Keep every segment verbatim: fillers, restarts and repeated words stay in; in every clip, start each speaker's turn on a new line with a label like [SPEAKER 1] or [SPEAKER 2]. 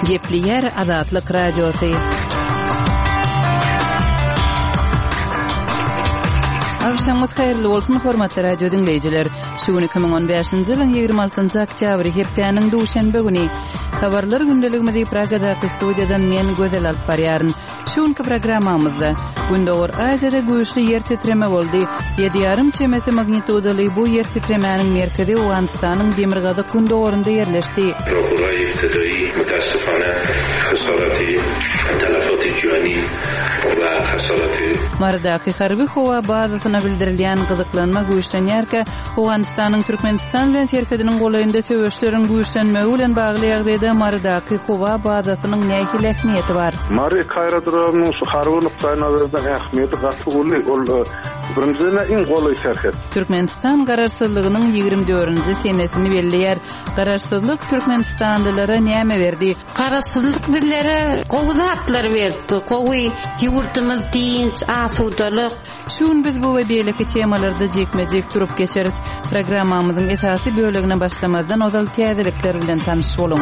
[SPEAKER 1] Gepli yer Azatlyk Radiosu. Akşamınız hayırlı olsun hormatly radio dinleyijiler. Şu iki bin on beşinji ýylyň ýygrimi altynjy oktýabr hepdeniň duşanbe güni habarlar gündeligimizi Pragada studiýadan men gözel alyp barýaryn. Şuňky programmamyzda Gündöwür Aziýada güýçli ýer titreme boldy. yedi ýarym çemeti magnitudaly bu ýer titremäniň merkezi Owganistanyň Demirgazy gündöwürinde ýerleşdi.
[SPEAKER 2] Prokuror iptidai mutassifana hasaraty talafaty jani we hasaraty
[SPEAKER 1] Mardaky harby howa bazasyna bildirilýän gyzyklanma güýçlenýärkä Owganistanyň Türkmenistan bilen serkediniň golaýynda söwüşleriň güýçlenmegi bilen bagly ýagdaýda Mardaky howa bazasynyň nähili ähmiýeti bar.
[SPEAKER 3] Mari Kayradrowyň şu harby nukdaýyna berden ähmiýeti gatly boldy. Ol birinjiden iň golay şerhet.
[SPEAKER 1] Türkmenistan gararsızlygynyň ýygrimi dördünji senetini belleýär. Gararsızlyk Türkmenistanlylara näme berdi?
[SPEAKER 4] Gararsızlyk bizlere gowzatlar berdi. Gowy ýurtymyz dinç, asudalyk.
[SPEAKER 1] Şun biz bu we beýleki temalarda jekmejek turup geçeris. Programmamyzyň esasy bölegine başlamazdan ozal täzelikler bilen tanyş bolun.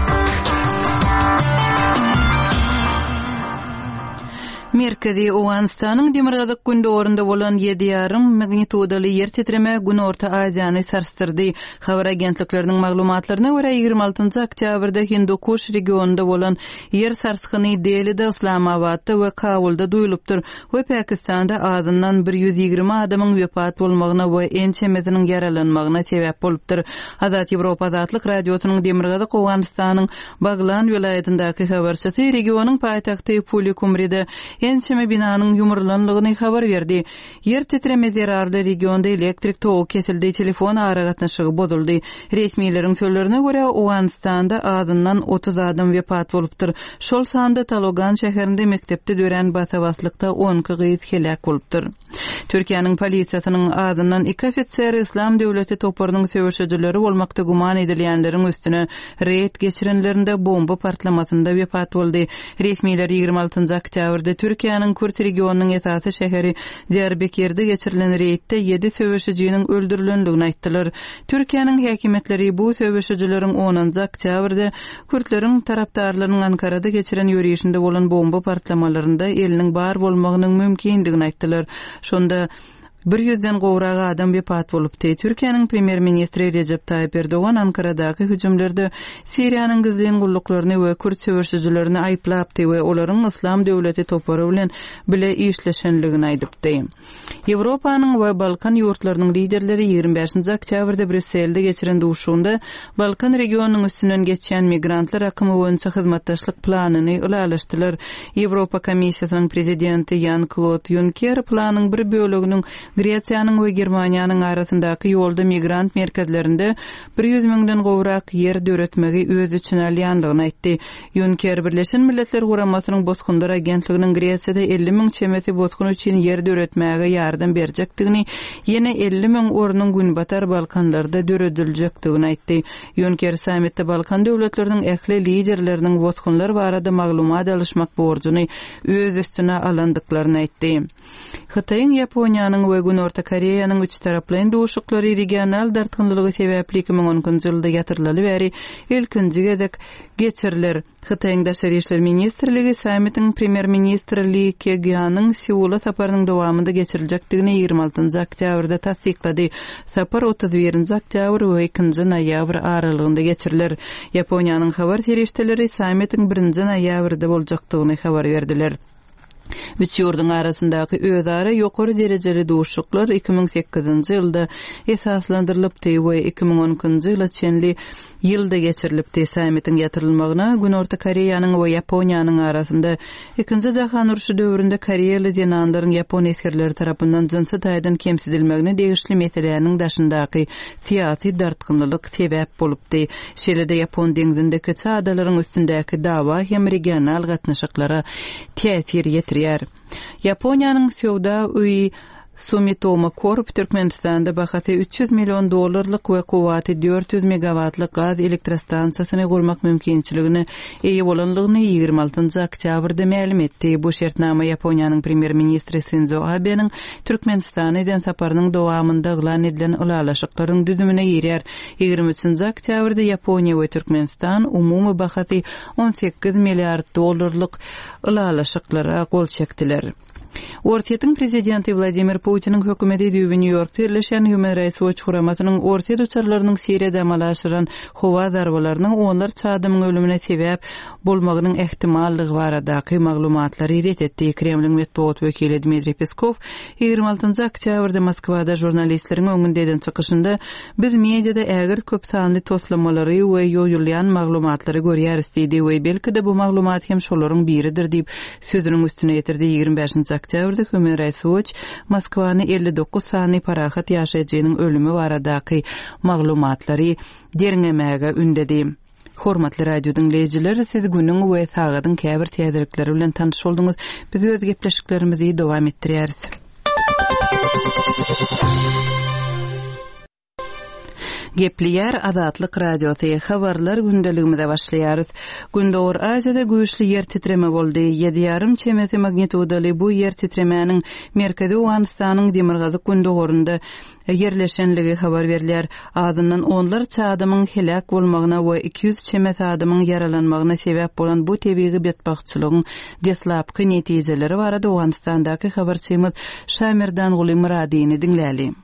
[SPEAKER 1] Merkezi Owganistanyň Demirgazy gündöwürinde bolan yedi ýarym magnitudaly ýer titreme gün Orta Aziýany sarstyrdy. Habar agentlikleriniň maglumatlaryna görä ýygrimi altynjy oktýabrda Hindukuş regionunda bolan ýer sarskyny Delhide, Islamabadda we Kabulda duýulypdyr. We Pakistanda azyndan bir ýüz ýygrimi adamyň wepat bolmagyna we ençemeziniň ýaralanmagyna sebäp bolupdyr. Azat Ýewropa Azatlyk Radiosynyň Demirgazy Owganistanyň Baglan welaýatyndaky habarçysy regionyň paýtagty Pulikumride ençeme binanyň ýumurlanlygyny habar berdi. Yer titreme zerarly regionda elektrik togy kesildi, telefon aragatnaşygy bozuldy. Resmiýetiň sözlerine görä Owganistanda azyndan otuz adam wepat bolupdyr. Şol sanda Talogan şäherinde mektepde dören basabaslykda on gyz helak bolupdyr. Türkiýanyň polisiýasynyň azyndan iki ofitser İslam döwleti toparynyň söwüşçileri bolmakda guman edilýänleriň üstüne reýt geçirenlerinde bomba partlamasynda wepat boldy. Resmiýetler ýygrimi altynjy oktýabrda Türkiýanyň Kürt regionunyň esasy şäheri Diyarbekirde geçirilen reýtde yedi söwüşçijiň öldürilendigini aýtdylar. Türkiýanyň häkimetleri bu söwüşçileriň onunjy oktýabrda Kürtleriň tarapdarlarynyň Ankarada geçiren ýürüýüşinde bolan bomba partlamalарында eliniň bar bolmagynyň mümkindigini aýtdylar. Şonda bir yüzden gowrak adam wepat bolupdy. Türkiýanyň premier ministri Recep Tayyip Erdogan Ankaradaky hüjümlerde Siriýanyň gizlen gulluklarını we Kürt söwüşçilerini aýplapdy we olaryň İslam döwleti topary bilen bile işleşenligini aýdypdy. Ýewropanyň we Balkan ýurtlarynyň liderleri ýygrimi beşinji oktýabrda Brüsselde geçiren duşunda Balkan regionunyň üstünden geçen migrantlar akymy boýunça hyzmatdaşlyk planyny ulalaşdylar. Ýewropa Komissiýasynyň prezidenti Jan-Claude Juncker planyň bir böleginiň Gretsiýanyň we Germaniýanyň arasyndaky ýolda migrant merkezlerinde bir yüz miňden gowrak ýer döretmegi öz üçin alýandygyny aýtdy. Juncker Birleşen Milletler Guramasynyň bozgunlar agentliginiň Gretsiýada elli miň çemeti bozgun üçin ýer döretmäge ýardam berjekdigini, ýene elli miň ornuň Günbatar Balkanlarda döredilýekdigini aýtdy. Juncker sammitde Balkan döwletleriniň ähli liderleriniň bozgunlar barada maglumat alışmak borcuny öz üstüne alandyklaryny aýtdy. Hytaýyň Ýaponiýanyň we Gün Orta Koreýanyň üç taraplaryň duşuklary regional dartgynlygy sebäpli iki bin onunjy ýylda ýatyrlaly bäri ilkinji gezek geçiriler. Hytaýyň daşary işler ministrligi sammitiň premier ministri Lee Kye-gyanyň Seula saparynyň dowamında geçiriljekdigini ýygrimi altynjy oktýabrda tasdiklady. Sapar otuz birinji oktýabr we ikinji noýabr aralygynda geçiriler. Ýaponiýanyň habar terişdeleri sammitiň birinji noýabrda boljakdygyny habar berdiler. Üç ýurdun arasyndaky özara ýokary derejeli duşuklar iki bin sekizinji ýylda esaslandyrylypdy we iki bin onunjy ýyla çenli ýylda geçirilipdi. Sammitiň ýatyrylmagyna Gün Orta Koreýanyň we Ýaponiýanyň arasynda ikinji jahan uruşy döwründe Koreýaly jenanlaryň Ýapon eskerleri tarapyndan jinsy taýdan kemsidilmegine degişli meseleleriň daşyndaky syýasy dartgynlylyk sebäp bolupdy. Şeýle-de Ýapon deňizindeki çadalaryň üstündäki dawa hem regional gatnaşyklara täsir ýetirýär. Ýaponiýanyň Sowda uy Sumitomo Corp Türkmenistan'da bahati üç yüz milyon dolarlık ve kuvvati dört yüz megawattlık gaz elektrostansiyasını kurmak mümkinçiligini eýe bolanlygyny ýygrima altynjy oktýabrda ma'lum etdi. Bu şertnama Yaponiýanyň premier ministri Shinzo Abe'niň Türkmenistana eden saparynyň dowamynda glan edilen ulalaşyklaryň düzümine ýerýär. ýygrima üçinji oktýabrda Yaponiýa we Türkmenistan umumy bahati on sekiz milliard dolarlyk ulalaşyklara gol çekdiler. Ortiýetiň prezidenti Vladimir Putin'in hökümeti düýbi New York'ta ýerleşen Human Rights Watch guramasynyň ortiýet uçarlarynyň Siriýada amalaşyran howa darbalarynyň onlar çadymyň ölümine sebäp bolmagynyň ehtimallygy baradaky maglumatlary ret etdi. Kremliň medeniýet wekili Dmitri Peskov ýygrima altynjy oktýabrda Moskwada jurnalistleriň öňünde eden çykyşynda biz mediada ägir köp sanly toslanmalary we ýoýulýan maglumatlary görýäris diýdi we belki-de bu maglumat hem şolaryň biridir diýip sözüniň üstüne ýetirdi. ýygrima beşinji oktýabrda Human Rights Watch Moskwany elli dokuz sany parahat ýaşaýjynyň ölümi baradaky maglumatlary derňemäge ündedi. Hormatly radio dinleyijiler, siz günüň we sagatyň käbir täzelikleri bilen tanyş boldyňyz. Biz öz gepleşiklerimizi dowam etdirýäris. Gepliýär Azatlyk radiosy habarlar gündeligimizde başlaýarys. Gündowur Aziýada güýçli ýer titreme boldy. yedi ýarym çemeti magnitudaly bu ýer titremäniň merkezi Owganystanyň Demirgazyk gündowurunda ýerleşenligi habar berilýär. Adyndan onlar çadymyň helak bolmagyna we iki yüz çemet adamyň yaralanmagyna sebäp bolan bu tebii betbagçylygyň deslapky netijeleri barada Owganystandaky habarçymyz Şamirdan Guly Muradyny dinläli.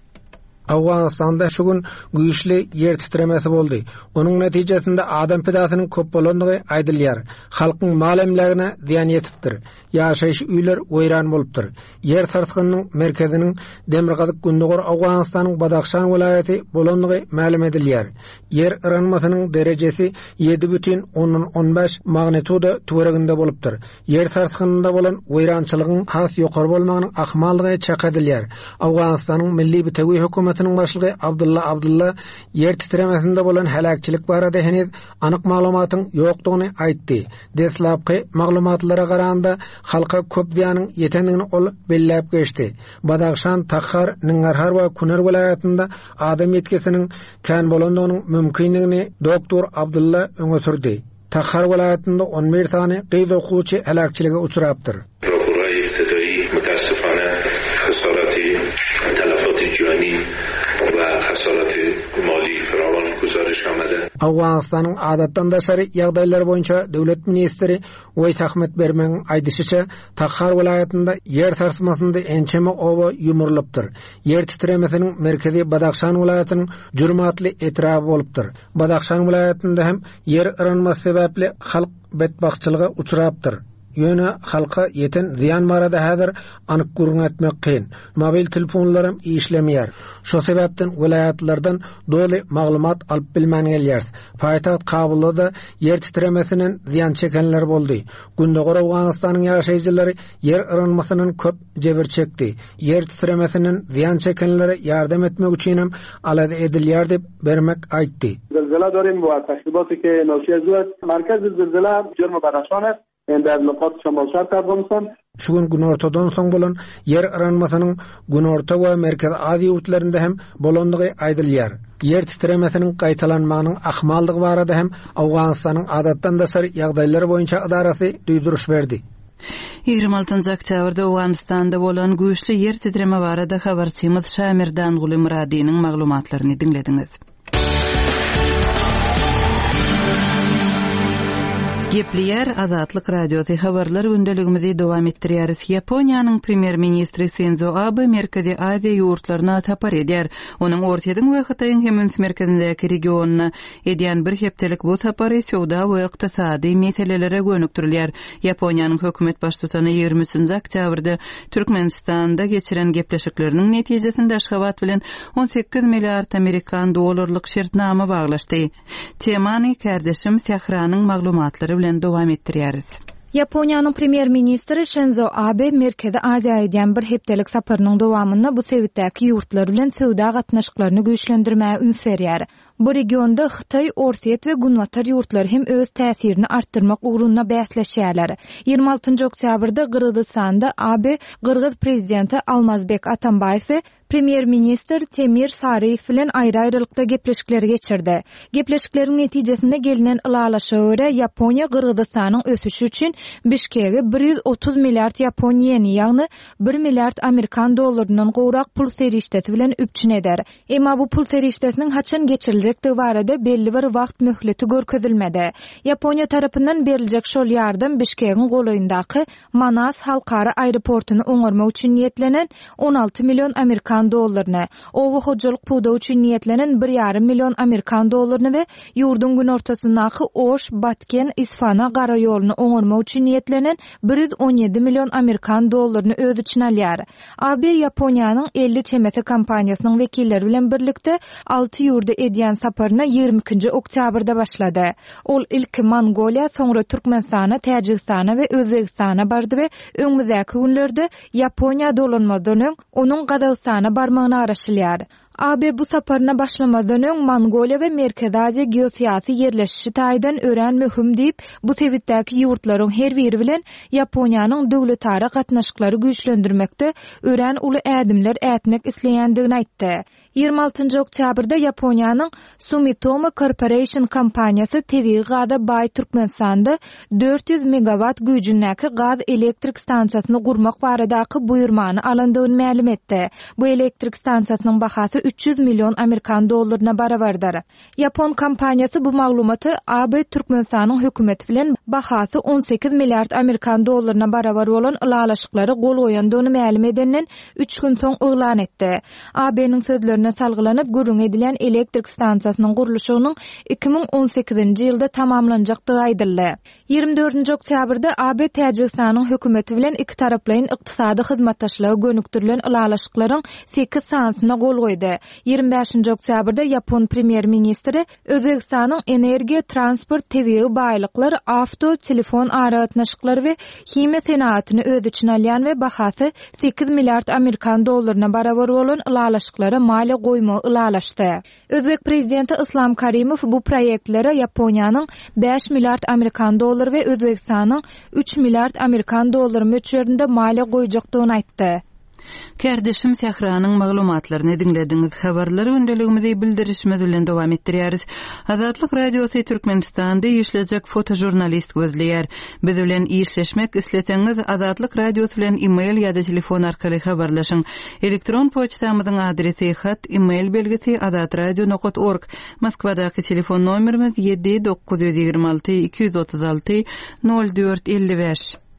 [SPEAKER 5] Awganistanda şu gün güýçli yer titremesi boldy. Onuň netijesinde adam pedasynyň köp bolandygy aýdylýar. Halkyň malemlerine ziýan ýetipdir. Ýaşaýyş üýler weýran bolupdyr. Yer sarsgynyň merkeziniň Demirgazyk gündowur Awganystanyň Badakhşan welaýaty bolandygy ma'lum edilýär. Yer ýaranmasynyň derejesi yedi бүтүн on beş magnituda töwereginde bolupdyr. Yer sarsgynynda bolan weýrançylygyň has ýokary bolmagynyň ahmallygy çak edilýär. Awganystanyň milli bitegi hökümet başlygy Abdulla Abdulla yer titremesinde bolan helakçylyk barada henüz anyk maglumatyň ýokdugyny aýtdy. Deslapky maglumatlara garanda halka köp ziýanyň ýetendigini ol belläp geçdi. Badakhşan, Takhar, Ningarhar we Kunar welaýatynda adam yetkesiniň kän bolandygynyň mümkinligini doktor Abdulla öňe sürdi. Takhar welaýatynda on bir sany gyz okuwçy helakçylyga uçurapdyr.
[SPEAKER 2] Prokuror iptidaî mutassifane hasaraty talafaty cüani ve hasaraty mali firavan guzarış amada.
[SPEAKER 5] Awganystanyň adatdan daşary ýagdaýlar boýunça döwlet ministri Weys Ahmet Bermeň aýdysýaça Takhar welaýatynda yer sarsmasynda ençeme owa ýumurlypdyr. Yer titremesiniň merkezi Badakhşan welaýatynyň jurmatly etraby bolupdyr. Badakhşan welaýatynda hem yer ýaranmasy sebäpli halk betbagçylyga uçurapdyr. Ýöne halka ýeten ziýan barada häzir anyk gurgun etmek kyn. Mobil telefonlarym işlemýär. Şo sebäpden welaýatlardan doly maglumat alyp bilmän gelýär. Paýtaht Kabulda yer titremesiniň ziýan çekenler boldy. Gündowur Awganystanyň ýaşaýjylary yer ýaranmasynyň köp jebir çekdi. Yer titremesiniň ziýan çekenlere ýardam etmek üçin hem alada edilýär dep bermek aýtdy.
[SPEAKER 3] زلزله داریم و تخریباتی که ناشی از او است. مرکز زلزله جرم بدخشان است در نقاط شمال شرق Afganistan.
[SPEAKER 5] Şu gün günortadan soň bolan yer ýaranmasynyň günorta we merkez Aziýa ýurtlarynda hem bolandygy aýdylýar. Yer titremesiniň gaýtalanmagynyň ahmallygy barada hem Awganystanyň adatdan daşary ýagdaýlary boýunça idarasy duýduruş berdi.
[SPEAKER 1] ýygrima altynjy oktýabrda Owganystanda bolan güýçli yer titreme barada habarçymyz Şamirdan Guly Muradynyň maglumatlaryny dinlediňiz. Gepliýär Azatlyk radiosy habarlar gündeligimizi dowam etdirýäris. Yaponiýanyň premier ministri Shinzo Abe Merkezi Aziýa ýurtlaryna tapar edýär. Onuň ortaýyň we Hitaýyň hem merkezindäki regionuna edýän bir hepdelik bu sapary sowda we ykdysady meselelere gönükdirilýär. Yaponiýanyň hökümet başçysy ýygrima üçinji oktýabrda Türkmenistanda geçiren gepleşikleriniň netijesinde Aşgabat bilen on sekiz milliard Amerikan dolarlyk şertnama baglaşdy. Temany kardeşim Sahranyň maglumatlary bilen dowam etdirýäris.
[SPEAKER 6] Yaponiýanyň premier ministri Shinzo Abe Merkezi Aziýa edýän bir hepdelik saparynyň dowamynda bu sebäpdäki ýurtlar bilen söwda gatnaşyklaryny güýçlendirmäge üns berýär. Bu regionda Xitay, Orset we Gunwatar ýurtlary hem öz täsirini artdyrmak ugrunda bäsleşýärler. ýygrimi altynjy oktýabrda Kyrgyzstanda A B Kyrgyz prezidenti Almazbek Atambayew we Premier Minister Temir Sariýew bilen aýry-aýrylykda gepleşikler geçirdi. Gepleşikleriň netijesinde gelinen ılalaşa görä Ýaponiýa Kyrgyzstanyň ösüşi üçin Bişkege bir ýüz otuz milliard Ýapon ýeni, ýagny bir milliard Amerikan dollarynyň gowrak pul serişdeti bilen üpçün eder. Emma bu pul serişdetiniň haçan geçirilejekdigi barada belli bir wagt möhleti görkezilmedi. Ýaponiýa tarapyndan beriljek şol ýardam Bişkegiň golaýyndaky Manas halkara aeroportuny oňarmak üçin niýetlenen on alty million Amerikan dollaryny, owa hojalyk puda üçin niýetlenen bir ýarym million Amerikan dollaryny we ýurdun gün ortasyndaky Oş, Batken, Isfana gara ýoluny oňarmak üçin niýetlenen bir ýüz on ýedi million Amerikan dollaryny öz içine alýar. A B Ýaponiýanyň elli çemete kompaniýasynyň wekilleri bilen birlikde alty ýurda edýän saparyna ýygrimi ikinji oktýabrda başlady. Ol ilki Mongoliýa, soňra Türkmenistana, Täjikistana we Özbegistana bardy we öňümüzdäki günlerde Ýaponiýa dolanmadan öň onuň Gazagstana barmagyny araşdyrýar. A B bu saparyna başlamadan öň Mongoliýa we Merkezi Aziýa geosiýasy ýerleşişi taýdan ören möhüm diýip bu tebitdäki ýurtlaryň her biri bilen Ýaponiýanyň döwletara gatnaşyklary güýçlendirmekde ören uly ädimler ätmek isleýändigini aýtdy. ýygrimi altynjy oktýabrda Ýaponiýanyň Sumitomo Corporation kompaniýasy tebii gada bay Türkmenistanda dört yüz megawatt güýjündäki gaz elektrik stansiýasyny gurmak baradaky buýurmany alandygyny ma'lum etdi. Bu elektrik stansiýasynyň bahasy üç yüz million Amerikan dollaryna barabardyr. Ýapon kompaniýasy bu maglumaty A B Türkmenistanyň hökümeti bilen bahasy on sekiz milliard Amerikan dollaryna barabar bolan ılalaşyklary gol goýandygyny ma'lum edenden üç gün soň elan etdi. A B'niň sözlerine salgylanyp gurrun edilen elektrik stansiýasynyň guruluşynyň iki ming on sekizinji ýylda tamamlanjakdygy aýdyldy. ýygrimi dördünji oktýabrda A B Täjikistanyň hökümeti bilen iki taraplyň ykdysady hyzmatdaşlygy gönüktirilen ılalaşyklaryň sekiz sanasyna gol goýdy. ýygrimi beşinji oktýabrda Ýapon premier ministri Özbegistanyň energiýa, transport, tebii baýlyklar, awto, telefon aragatnaşyklary we hime senatyny öz içine alýan we bahasy sekiz milliard Amerikan dollaryna barabar bolan ılalaşyklary maliýe goýmagy ılalaşdy. Özbek prezidenti Islom Karimow bu proýektlere Ýaponiýanyň beş milliard Amerikan dollary we Özbegistanyň üç milliard Amerikan dollary möçberinde maliýe goýjakdygyny aýtdy.
[SPEAKER 1] Kärdeşim Sähranyň maglumatlaryny dinlediňiz. Habarlary öndeligimizi bildirişimiz bilen dowam etdirýäris. Azatlyk radiosy Türkmenistanda işlejek fotojurnalist gözleýär. Biz bilen işleşmek isleseňiz Azatlyk radiosy bilen e-mail ýa-da telefon arkaly habarlaşyň. Elektron poçtamyzyň adresi hat e-mail belgisi azatradio nokta org. Moskwadaky telefon nomerimiz yedi dokuz yüz ýygrimi alty iki yüz otuz alty nol dört elli beş.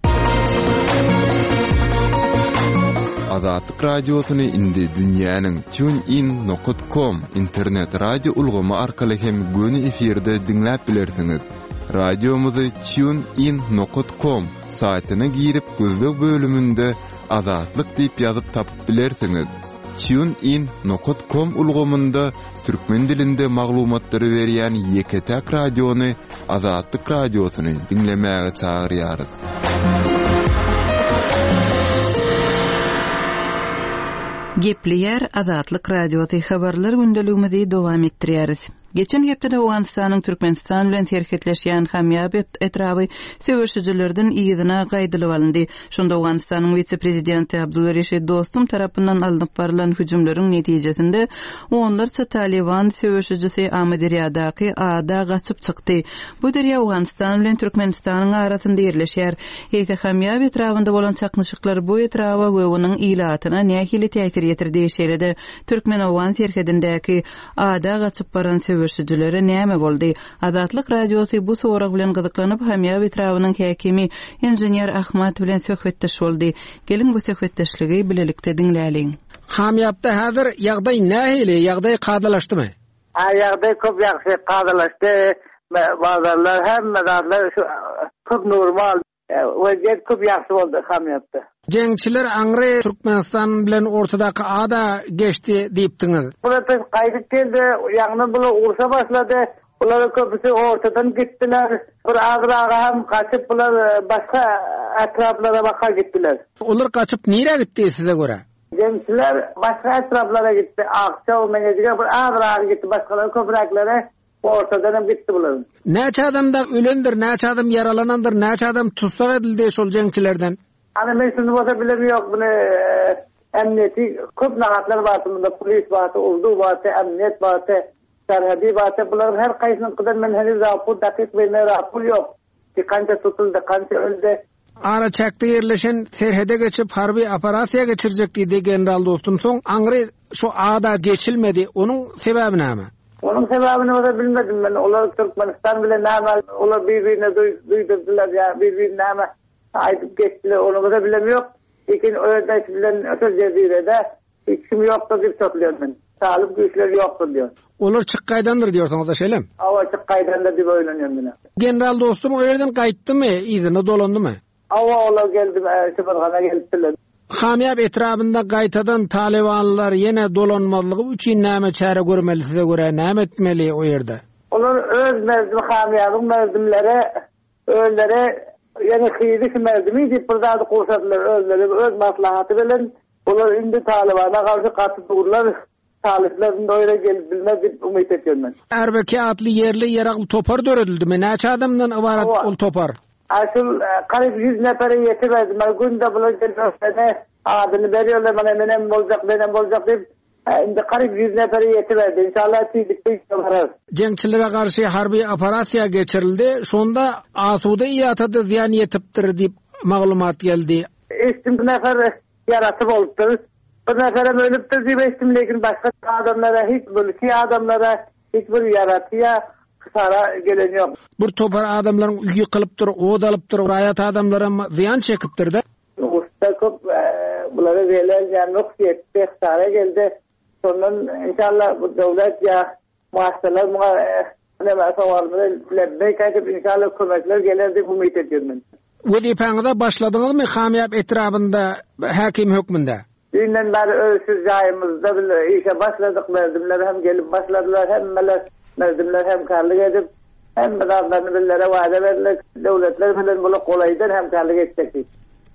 [SPEAKER 7] Azatlyk radiosyny indi dünýäniň tunein nokta com internet radio ulgamy arkaly hem göni efirde dinläp bilersiňiz. Radiomuzy tunein nokta com saýtyna girip gözlük bölümünde Azatlyk diýip ýazyp tapyp bilersiňiz. tunein nokta com ulgamynda türkmen dilinde maglumatlary berýän ýeketäk radiony Azatlyk radiosyny dinlemäge çagyrýarys.
[SPEAKER 1] Gepleýär Azatlyk radiosy habarlary gündeligimizi dowam etdirýäris. Geçen hepde Awganistanyň Türkmenistan bilen terhetleşýän hamýab etraby söwüşçilerden ýygyna gaýdylyp alyndy. Şonda Awganistanyň vice-prezidenti Abdulreşid Dostum tarapyndan alınıp barılan hüjümleriň netijesinde onlarça Taliban söwüşçisi Amederiýadaky ada gaçyp çykdy. Bu derýa Awganistan bilen Türkmenistanyň arasynda ýerleşýär. Ýa-da hamýab etrabynda bolan çaknyşyklar bu etraba we onuň ilatyna nähili täsir ýetirdi şeýlede. Türkmen Awgan terhetindäki ada gaçyp baran söwüşçilere näme boldy? Azatlyk radiosy bu sorag bilen gyzyklanyp hamýab etrabynyň häkimi inženýer Ahmat bilen söhbetdeş boldy. Gelin bu söhbetdeşligi bilelikde dinläliň.
[SPEAKER 5] Hamýabda häzir ýagdaý nähili, ýagdaý gadylaşdymy?
[SPEAKER 8] Ha, ýagdaý köp ýaxşy gadylaşdy. Bazarlar hemme zatlar köp normal. Weziyet köp ýaxşy boldy hamýabda.
[SPEAKER 5] Jeňçiler aňry Türkmenistan bilen ortadaky ada geçdi diýipdiňiz.
[SPEAKER 8] Bular gaýdyp geldi, ýagny bular ursa başlady. Bular köpüsi ortadan gitdiler. Bir agraga hem kaçıp bular başka etraflara baka gitdiler.
[SPEAKER 5] Olar kaçıp nire gitti size göre?
[SPEAKER 8] Gençler başka etraflara gitti. Akça o menediğe bir ağır ağır gitti. Başkaları köpüraklara ortadan gitti bunların.
[SPEAKER 5] Näçe adamda ölendir, näçe adam yaralanandır, näçe adam tutsak edildi şol jeňçilerden?
[SPEAKER 8] Hani ben şunu bota bilemi yok bunu emniyeti köp nahatlar var bunda polis var, ordu var, emniyet var, serhadi var. Bunların her kaysının kadar men henüz rapor dakik ve ne rapor yok. Ki kanca tutuldu, kanca öldü.
[SPEAKER 5] Ara çakta yerleşen serhede geçip harbi operasiya geçirecek dedi general dostum. Son angre şu ağda geçilmedi. Onun sebebi ne ama?
[SPEAKER 8] Onun sebebini o bilmedim ben. Olar Türkmenistan bile nama, olar birbirine duydurdular ya, birbirine nama ayıp geçtiler. Onu da bilemiyor. İkin öyle bilen öte cezirede hiç kim yoktu deyip topluyor ben. Sağlık güçleri yoktu diyor.
[SPEAKER 5] Olar çıkkaydandır diyorsanız da şeylem.
[SPEAKER 8] Ava çıkkaydandır diye oynanıyorum yine.
[SPEAKER 5] General dostum o yerden kayıttı mı? İzine dolandı mı?
[SPEAKER 8] Ava olar geldi, Sıfırhan'a geldiler.
[SPEAKER 5] Hamiyab etrafında kaytadan Talibanlar yine dolanmalığı üçün näme çare görmeli size göre näme etmeli o yerde?
[SPEAKER 8] Onlar öz mezdim Hamiyab'ın mezdimlere öllere yani kıyıdık mezdimi deyip burada kursadılar özleri öz maslahatı bilen onlar indi Taliban'a karşı katı dururlar taliplerin de öyle gelip bilmez deyip umut ediyorum ben.
[SPEAKER 5] Erbeki adlı yerli yaraklı topar döredildi mi? Näçe adamdan ibaret ol topar?
[SPEAKER 8] Asıl karib yüz nefere yetirmezdim. Günde bulacaklar adını veriyorlar bana benim olacak benim olacak deyip şimdi karib yüz nefere yetirmezdi. İnşallah çiğdikte yaparız.
[SPEAKER 5] Cenkçilere karşı harbi operasiya geçirildi. Şonda asuda iyatada ziyan yetiptir deyip maglumat geldi. İstim
[SPEAKER 8] bir nefer yaratıp oluptur. Bir neferem ölüptür deyip istim lekin başka adamlara hiç böyle adamlara hiçbir yaratıya sara gelen yok.
[SPEAKER 5] Bir topar adamların üyü kılıptır, oğdalıptır, rayat adamlara ziyan çekiptir de.
[SPEAKER 8] Usta köp bunları verilen yanlık yetti, sara geldi. Sonra inşallah bu devlet ya muhasebeler ne varsa vardı. Lebbeyk edip inşallah kömekler gelir diye umut ediyorum ben.
[SPEAKER 5] Vadipanıda başladınız mı Hamiyab etrafında hakim hükmünde?
[SPEAKER 8] Dünden beri ölsüz yayımızda işe başladık. Merdimler hem gelip başladılar hem meler merdimler hemkarlık edip hem adamlarını billere vaade verilir. Devletler bilen bunu kolaydan hemkarlık edecektik.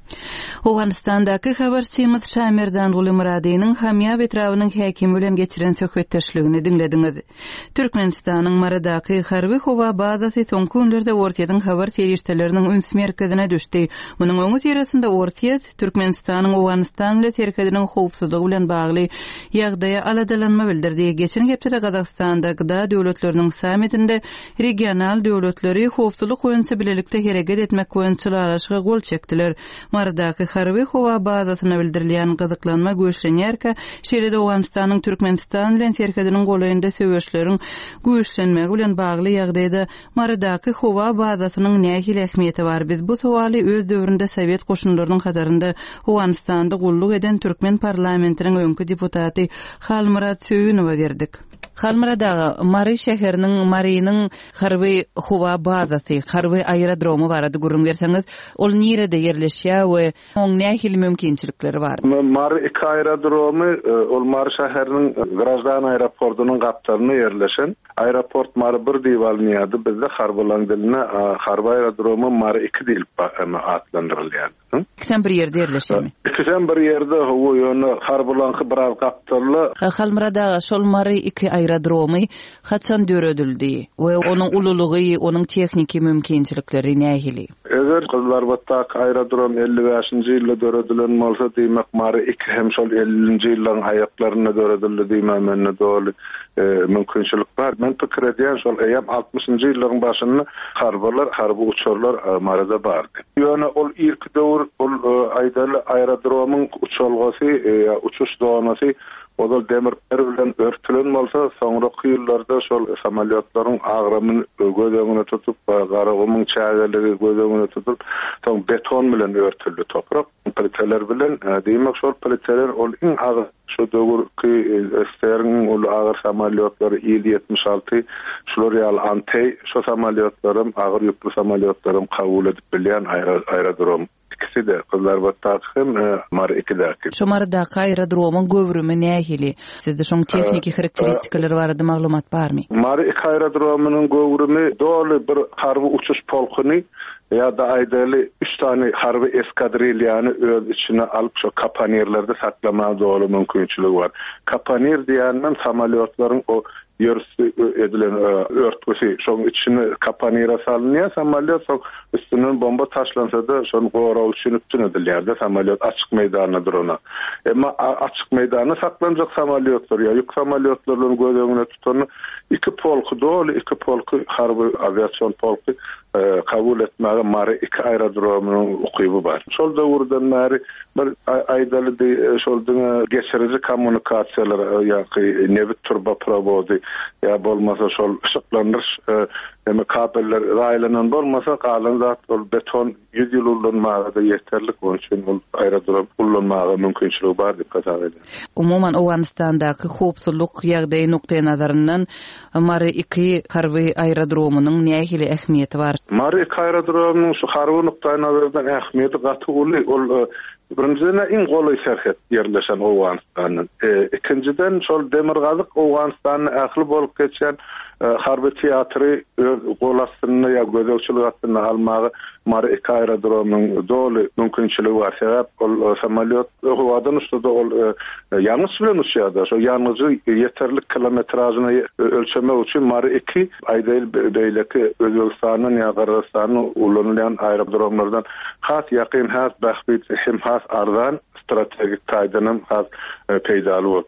[SPEAKER 1] Owganistandaky habarçymyz Şamerdan Guly Muradynyň Hamiyab etrawynyň häkimi bilen geçiren söhbetdeşligini diňlediňiz. Türkmenistanyň Maradaky harby howa bazasy soňky günlerde Ortiýadyň habar terişdeleriniň üns merkezine düşdi. Munyň öňü terasynda Ortiýat Türkmenistanyň Owganistan bilen serkediniň howpsuzlygy bilen bagly ýagdaýa aladalanma bildirdi. Geçen hepde Gazagstanda gyda döwletleriniň samitinde regional döwletleri howpsuzlyk boýunça bilelikde hereket etmek boýunça alaşyga gol çekdiler. Maradaky harby howa bazasyna bildirilýän gyzyklanma göçlenýärkä şeýle Owganistanyň Türkmenistan bilen serkediniň goýunda söwüşleriň göçlenmegi bilen bagly ýagdaýda Maradaky howa bazasynyň nähil ähmiýeti bar? Biz bu sowaly öz döwründe Sowet goşunlarynyň hatarynda Owganistanda gulluk eden Türkmen parlamentiniň öňkü deputaty Halmurat Söýünowa berdik. Halmurada Mary şäheriniň Marynyň harby howa bazasy, harby aerodromu barady gurrun berseňiz, ol nirede ýerleşýär we oň nähil mümkinçilikleri bar?
[SPEAKER 3] Mary iki aerodromu ol Mary şäheriniň Grajdan aeroportunyň gapdaryna ýerleşen. Aeroport Mary bir diýip alınýardy. Bizde harbylan diline harby aerodromu Mary iki diýip atlandyrylýar.
[SPEAKER 1] İkisi bir ýerde ýerleşýärmi?
[SPEAKER 3] İkisi bir ýerde howa ýöne harbylanky biraz gapdarly.
[SPEAKER 1] Halmurada şol Mary iki aerodromy haçan döredildi we onuň ululugy, onuň tekniki mümkinçilikleri nähili?
[SPEAKER 3] Eger Kızlarbatak aerodrom elli beşinji ýylda döredilen bolsa diýmek Mary iki hem şol ellinji ýyllaryň aýaklaryna döredildi diýmem menne dogry mümkinçilik bar. Men pikir edýän şol eýem altmışynjy ýyllaryň başynda harbylar, harby uçurlar Maryda bardy. Ýöne ol ilk döwür ol aýdaly aerodromyň uçulgasy, uçuş zonasy Odal demirler bilen örtülen bolsa, soňraky ýyllarda şol samolyotlaryň agrymyny gödöňüne tutup, garagymyň çägeligi gödöňüne tutup, soň beton bilen örtüldi toprak. Pliteler bilen diýmek şol pliteler ol iň agyr şu döwürki Sterling ol agyr samolyotlary ýedi ýetmiş alty şular ýaly antey şu samolyotlarym agyr ýüklü samolyotlarym kabul edip bilýän aerodrom. İkisi de Kızlarbatak hem Mary ikidäki.
[SPEAKER 1] Şu Marydaky aerodromun göwrümi nähili? Sizde şoň tekniki karakteristikleri barady, maglumat barmy?
[SPEAKER 3] Mary iki aerodromunyň göwrümi dogry bir harby uçuş polkuny ya da aydaly üç tane harbi eskadrilyanı öz içine alıp şu kapanirlerde saklama doğru mümkünçülüğü var. Kapanir diýenden samalyotlaryň o ýörüsi edilen örtgüsi şoň içine kapanira salınýar, samalyot şoň üstünden bomba taşlansa da şoň goraw üçin üstüne edilýär, samalyot açyk meýdanydyr ona. Emma açyk meýdanyna saklanjak samalyotlar ýa ýük samalyotlaryň göz tutan iki polky dolu, iki polky harby aviasiýon polky kabul etmäge mary iki aerodromyň ukyby bar. Şol döwürden mary bir aýdaly şoldyň geçirici kommunikasiýalar ýa-ki nebit turba provody ýa bolmasa şol ışıklandyryş hem kabeller raýlanan bolmasa galan zat ol beton yüz ýyl ullanmagy ýeterlik onun üçin ol aerodrom ullanmagy mümkinçiligi bar diýip hasap edýär.
[SPEAKER 1] Umuman Awganistandaky howpsuzlyk ýagdaýy nukdaý nazaryndan Mary iki harby aerodromynyň nähili ähmiýeti bar?
[SPEAKER 3] Mary iki aerodromynyň şu harby nukdaý nazaryndan ähmiýeti gaty uly. Ol birinciden en goly şerhet yerleşen Awganistanyň. Ikinciden şol demirgazyk Awganistanyň ähli bolup geçen harby teatry golasyny ýa gözegçilik hatyny almagy Mary iki aerodromynyň dolu mümkinçiligi bar. Sebäp ol samalyot howadan uçdy, ol ýalňyz bilen uçýardy. Şo ýalňyzy ýeterlik kilometražyny ölçemek üçin Mary iki aýdaýyl beýleki Özbegistanyň ýa Gyrgyzstanyň ulanýan aerodromlardan has ýakyn, has bahbit, hem has arzan strategik taýdanam has peýdaly bolup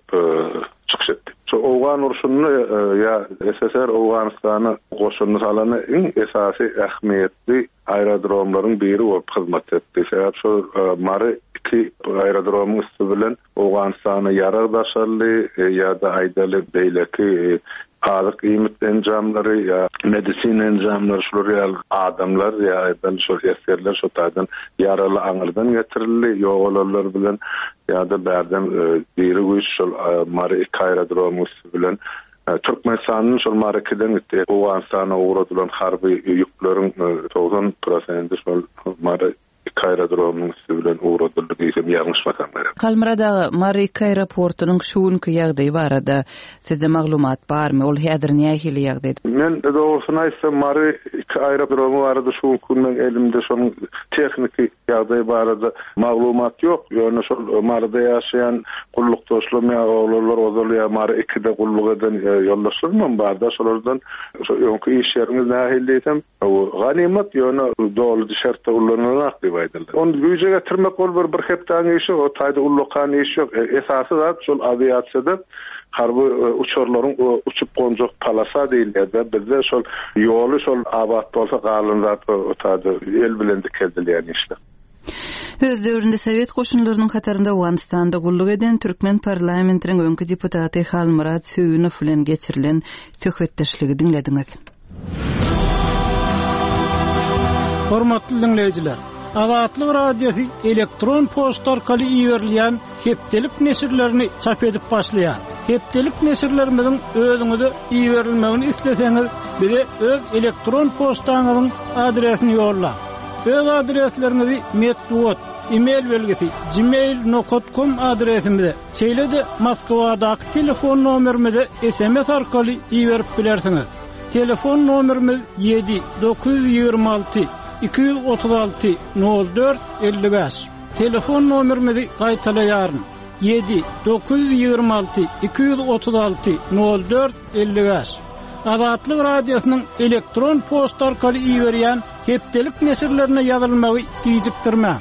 [SPEAKER 3] çykşdy. Şu Awgan urşuny ýa S S R Awganistany goşuny salany iň esasy ähmiýetli aerodromlaryň biri bolup hyzmat etdi. Sebäp şu Mary iki aerodromyň üstü bilen Awganistany ýarar başarly ýa da aýdaly beýleki azyk iýmit enjamlary ýa medisin enjamlary şu real adamlar ýa aýdan şu eskerler şu taýdan ýaraly aňyrdan getirildi, ýogalarlar bilen ýa da bärdem biri güýç şol Mary iki aerodromy bilen Türkmenistanyň şol Mary ikiden gitdi. Awganistana uğradylan harby ýükleriň doksan prosenti şol Mary iki aerodromyň bilen uğradyldy diýsem ýalňyşmasam gerek.
[SPEAKER 1] Kalmyrada Mary iki aeroportunyň şuňky ýagdaýy barada sizde maglumat barmy? Ol häzir nähili ýagdaý?
[SPEAKER 3] Men dogrusyny aýtsam Mary iki aerodromy barada şuňky men elimde şoň tehnik ýagdaýy barada maglumat ýok. Ýöne şol Maryda ýaşaýan gulluk doşlamy agawlar ozalýar Mary ikide gulluk eden ýoldaşlarym barda şolardan şo ýöňky iş ýerimiz nähili diýsem ganimat ýöne dolu dişertde ulanýar. Onu güýje getirmek bol bir bir hepden işi, o taýda ullukan işi yok. Esasy zat şol aviasiýada harby uçurlaryň uçup gonjak palasa diýilýär. Bizde şol ýoly şol abat bolsa galan zat o taýda el bilen dikeldiler işler.
[SPEAKER 1] Öz döwründe Sowet goşunlarynyň katarynda Awganistanda gulluk eden Türkmen parlamentiniň öňkü deputaty Halmurad Söýünow bilen geçirilen söhbetdeşligi dinlediňiz.
[SPEAKER 9] Hormatly dinleýijiler, Azatlyk radiosu elektron poçta arkaly iýerilýän hepdelik nesirlerini çap edip başlaýar. Hepdelik nesirlerimizin özüňize iýerilmegini isleseňiz, bize öz elektron poçtaňyzyň adresini ýollar. Öz adreslerinizi metduat, e-mail belgisi gmail nokta com adresimize, şeýle-de Moskwadaky telefon nomerimize S M S arkaly iýerip bilersiňiz. Telefon nomerimiz yedi dokuz yüz ýygrimi alty iki yüz otuz alty nol dört elli beş. Telefon nomerimizi gaýtalaýaryn. yedi dokuz yüz ýygrimi alty iki yüz otuz alty nol dört elli beş. Azatlyk radiosynyň elektron poçta arkaly iýerýän hepdelik nesirlerine ýazylmagy gijikdirme.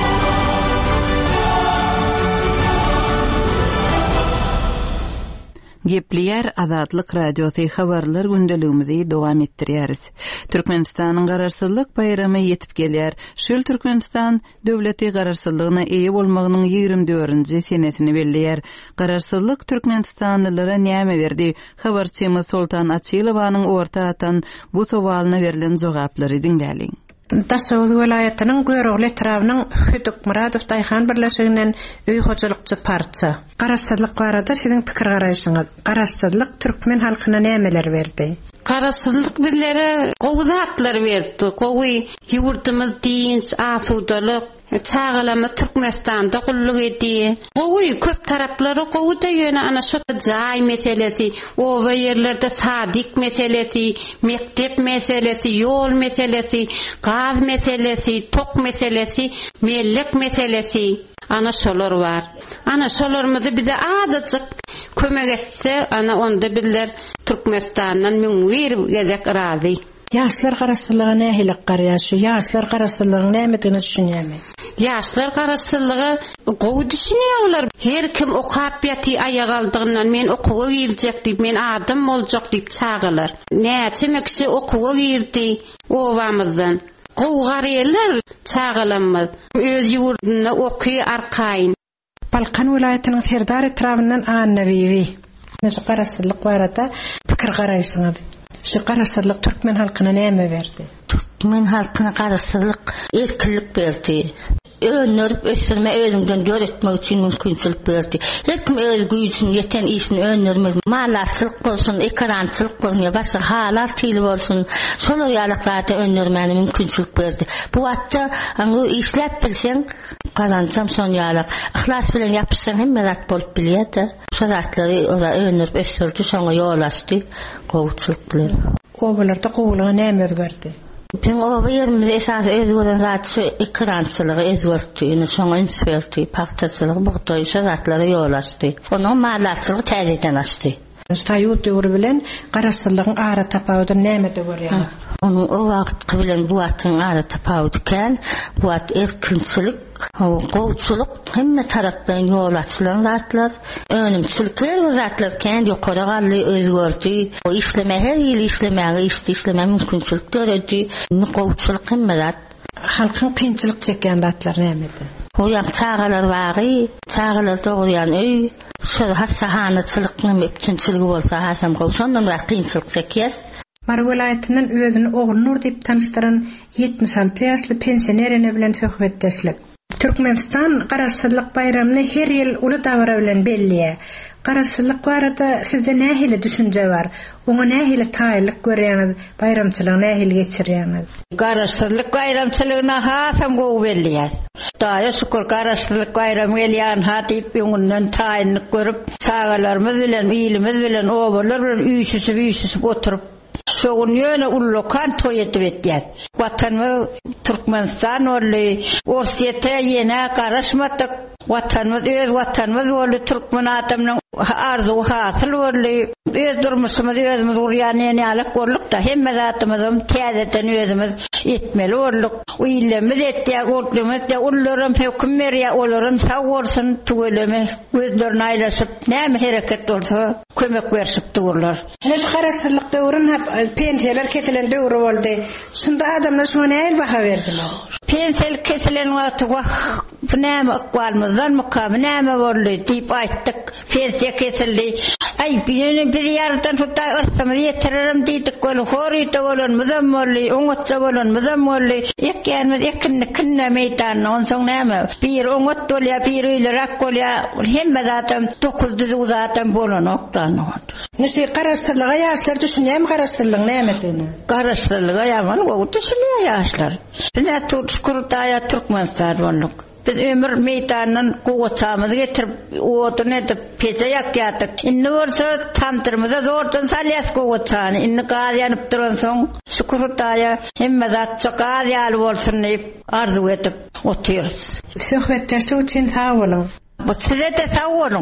[SPEAKER 1] Gepliýär Azatlyk radiosy habarlar gündeligimizi dowam etdirýäris. Türkmenistanyň gararsızlyk bayramy ýetip gelýär. Şol Türkmenistan döwleti gararsızlygyna eýe bolmagynyň ýygrimi dördünji senetini belleýär. Gararsızlyk Türkmenistanlylara näme berdi? Habarçymyz Sultan Açylowanyň orta atan bu sowalyna berilen jogaplary dinläliň.
[SPEAKER 4] Daşawuz welaýatynyň Göregli etrawynyň Hüdük Muradow Daýhan birleşiginden öý hojalykçy parça. Garaşsyzlyk barada siziň pikir garaýşyňyz, garaşsyzlyk türkmen halkyna nämeler berdi?
[SPEAKER 10] Karasızlık bizlere qowzatlar berdi. Qowy ýurtymyz dinç, asudalyk, çağlama Türkmenistanda gulluk edi. Qowy köp taraplary qowda ýöne ana şu jaý meselesi, oba ýerlerde sadyk meselesi, mektep meselesi, ýol meselesi, gaz meselesi, tok meselesi, mellek meselesi, ana şolar bar. Ana şolarmyzy bize azyjyk kömek etse, ana onda bizler Türkmenistandan müňwir gezek razy.
[SPEAKER 4] Yaşlar garaşsylygy nähili garaşy, yaşlar garaşsylygyň nämetini düşünýärmi?
[SPEAKER 10] Yaşlar garaşsylygy gowy düşünýärler. Her kim okap ýaty aýag aldygyndan men okuwa girecek diýip, men adam boljak diýip çağılar. Näçe mekşi okuwa girdi obamyzdan. Gowgarylar çağılanmaz. Öz ýurduna okuy arkaýyn.
[SPEAKER 4] Balkan welaýatynyň Serdar etrafyndan annawiwi. Näçe garaşsylyk barada pikir garaýsyňyz? Şu garaşsylyk türkmen halkyna näme berdi?
[SPEAKER 11] Türkmen halkyna garaşsylyk erkinlik berdi. Önürüp ösürme özüňden dör etmek üçin mümkinçilik berdi. Her kim öz güýçini ýeten işini önürmek, malatçylyk bolsun, ekrançylyk bolsun, başga halar tili bolsun, şol ýalyklary önürmäni mümkinçilik berdi. Bu wagtda aňy işläp bilseň, kazançam şol ýalyk. Ihlas bilen ýapyşsaň hemme zat bolup bilýär-de. Şol zatlary ola önürüp ösürdi, şoňa ýolaşdy, gowçylyk bilen.
[SPEAKER 4] Obalarda gowlugy näme özgerdi?
[SPEAKER 11] Ben o yerimde esas özgören zat şu ekrançylygy özgörtdiýini, şoňa ünsberdi, paxtaçylygy, buğday şaratlary ýolaşdy. Onuň malatçylygy täzeden açdy.
[SPEAKER 4] Staýut döwrü bilen garaşsylygyň ara tapawdy nämede görýär?
[SPEAKER 11] Onuň o wagt bilen bu wagtyň ara tapawdy ken, bu wagt erkinçilik, gowçylyk hemme tarapdan ýolaşylan zatlar, önümçilikler we zatlar ken ýokary galdy özgördi. O işleme her ýyl işlemäge, işdi işleme mümkinçilik göredi. Gowçylyk hemme zat
[SPEAKER 4] halkyň kynçylyk çeken zatlar nämede?
[SPEAKER 11] O ýa çağalar bary, çağalar dogurýan öý, şu hasahanaçylykyň mepçinçiligi bolsa, hasam gowşandan da kynçylyk çekýär.
[SPEAKER 4] Mar welaýatynyň özüni Ognur diýip tanıştyran ýetmiş alty ýaşly pensionerine bilen söhbetdeşlik. Türkmenistan garaşsylyk bayramyny her ýyl uly dawra bilen belliýär. Garaşsylyk barada sizde nähili düşünje bar? Oňa nähili taýlyk görýäňiz? Bayramçylygy nähili geçirýäňiz?
[SPEAKER 12] Garaşsylyk bayramçylygyna hasam gowy belliýär. Daýa şükür garaşsylyk bayram gelýän ha diýip öňünden taýlyk görüp, çağalarymyz bilen, ýylymyz bilen, obalar bilen üýşüşip üýşüşip oturup şoň ýöne ullukan toý etip etýär. Watanymyz Türkmenistan boldy, orsiýete ýene garaşmadyk. Watanymyz öz watanymyz boldy, türkmen adamynyň arzu hasyl boldy. Öz durmuşymyz özümiz urýan ýene gorluk da hemme zatymyzym täzeden özümiz etmeli bolduk. Uýlymyz etýär, gorlumyz da ullarym höküm berýär, olaryň sag bolsun tügeleme, gözlerini aýlaşyp näme hereket bolsa kömek berşip durlar.
[SPEAKER 4] Hiç garaşsylyk döwrün hep pensiýalar kesilen döwrü boldy. Şunda adamlar şuna näme baha berdiler?
[SPEAKER 12] Pensiýal kesilen wagty bu näme akwalmyzdan mukam näme boldy diýip aýtdyk. Pensiýa kesildi. Ay birini bir ýardan tutay örtümi ýetirerim diýdik. Gol horýta bolan muzam boldy, oňatça bolan muzam boldy. Ekýärmiz ekinni kinne meýdan, on soň näme? Bir oňat bolýar, bir ýylyrak bolýar. Hemme zatam dokuz düz zatam bolan oktan.
[SPEAKER 4] Näse garaşsylyga ýaşlar düşünýärmi garaşsylygyň nämetini?
[SPEAKER 12] Garaşsylyga ýaman gowy düşünýär ýaşlar. Bine Türkmenistana Türkmenistan bolduk. Biz ömür meýdanyň gowaçamyzy getirip oduny edip peje ýakýardyk. Inni bolsa tamtyrmyza zordan salýas gowaçany. Inni gar ýanyp duran soň şükürdaýa hemme zat çokar ýaly bolsun diýip arzu edip oturýarys.
[SPEAKER 4] Söhbetdeşlik üçin sag bolun.
[SPEAKER 12] Bu size de sag bolun.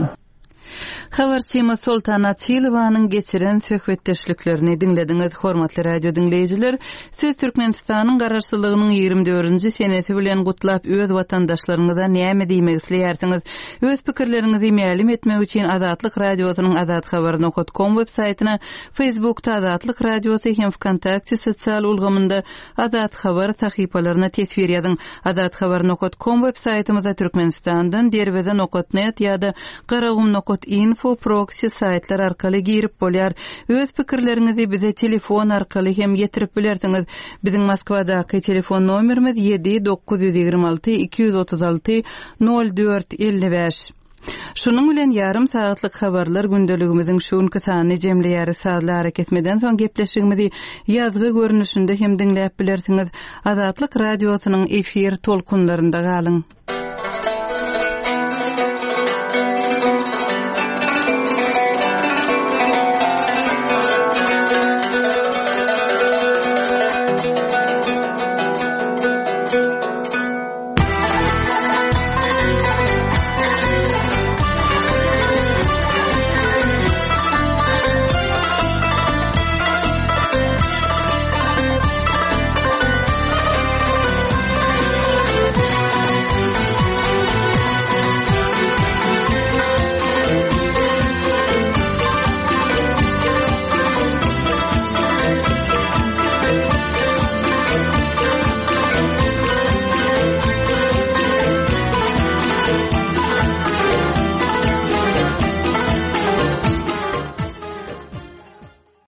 [SPEAKER 1] Habarçyma Sultana Çylowanyň geçiren söhbetdeşliklerini dinlediňiz, hormatly radio dinleýijiler. Siz Türkmenistanyň garaşsylygynyň ýygrimi dördünji senesi bilen gutlap öz watandaşlaryňyza näme diýmek isleýärsiňiz? Öz pikirleriňizi ma'lum etmek üçin Azatlyk radiosynyň azat habar nokta com web saýtyna, Facebookda Azatlyk radiosy hem WKontakte sosial ulgamynda Azat habar sahypalaryna tesvir ýazyň. Azat habar nokta com web saýtymyzda Türkmenistandan derweze nokta net ýa-da garagum nokta info proxy saytlar arkaly girip bolýar. Öz pikirleriňizi bize telefon arkaly hem ýetirip bilersiňiz. Biziň Moskwadaky telefon nomerimiz yedi dokuz ýygrima alty iki ýüz otuz alty nol dört elli beş. Şunun bilen yarım saatlyk habarlar gündeligimiziň şuňky sany jemleýäri sazly hareket etmeden soň gepleşigimizi ýazgy görnüşinde hem diňläp bilersiňiz. Azatlyk radiosynyň efir tolkunlarynda galyň.